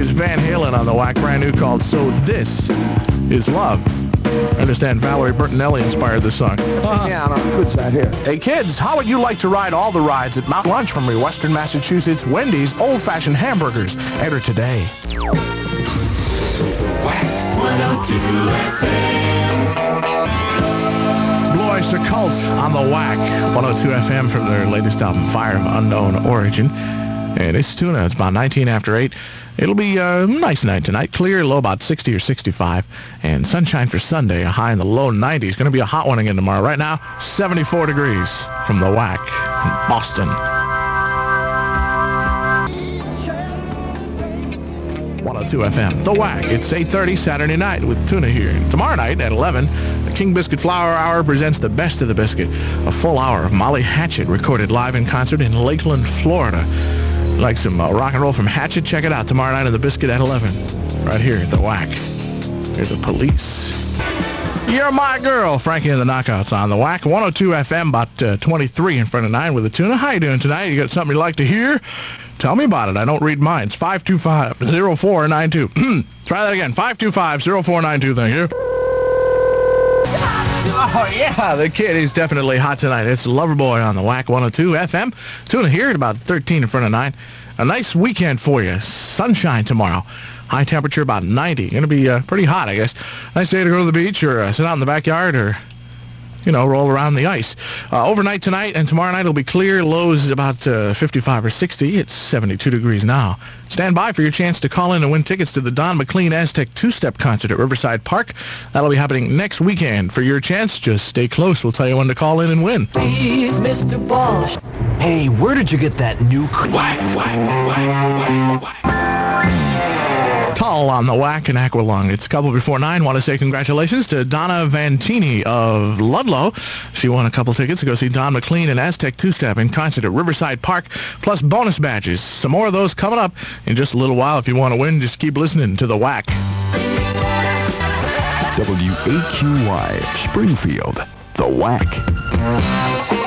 is Van Halen on the whack, brand new, called So This Is Love. I understand Valerie Bertinelli inspired this song. Yeah, on the good side here. Hey kids, how would you like to ride all the rides at Mount Lunch from your Western Massachusetts Wendy's old-fashioned hamburgers? Enter today. Blue Oyster Cult on the whack. 102 FM from their latest album, Fire of Unknown Origin. And it's Tuna. It's about 19 after 8. It'll be a nice night tonight. Clear, low about 60 or 65. And sunshine for Sunday, a high in the low 90s. Going to be a hot one again tomorrow. Right now, 74 degrees from the whack in Boston. 102 FM. The Whack. It's 8:30 Saturday night with Tuna here. And tomorrow night at 11, the King Biscuit Flower Hour presents the best of the biscuit. A full hour of Molly Hatchet recorded live in concert in Lakeland, Florida. Like some rock and roll from Hatchet? Check it out tomorrow night at the Biscuit at 11. Right here at the Whack. Here's the Police. You're My Girl. Frankie and the Knockouts on the Whack. 102 FM, about 23 in front of 9 with the Tuna. How you doing tonight? You got something you'd like to hear? Tell me about it. I don't read mine. It's 525-0492. Try that again. 525-0492. Thank you. Oh, yeah. The kid is definitely hot tonight. It's Loverboy on the Whack 102 FM. Tuna here at about 13 in front of 9. A nice weekend for you. Sunshine tomorrow. High temperature about 90. Going to be pretty hot, I guess. Nice day to go to the beach or sit out in the backyard or, roll around the ice. Overnight tonight and tomorrow night it'll be clear. Lows about 55 or 60. It's 72 degrees now. Stand by for your chance to call in and win tickets to the Don McLean Aztec two-step concert at Riverside Park. That'll be happening next weekend. For your chance, just stay close. We'll tell you when to call in and win. Please, Mr. Walsh. Hey, where did you get that new... Tall on the Whack and Aqualung. It's a couple before 9. Want to say congratulations to Donna Vantini of Ludlow. She won a couple tickets to go see Don McLean and Aztec Two-Step in concert at Riverside Park, plus bonus badges. Some more of those coming up in just a little while. If you want to win, just keep listening to the Whack. WAQY, Springfield, the Whack.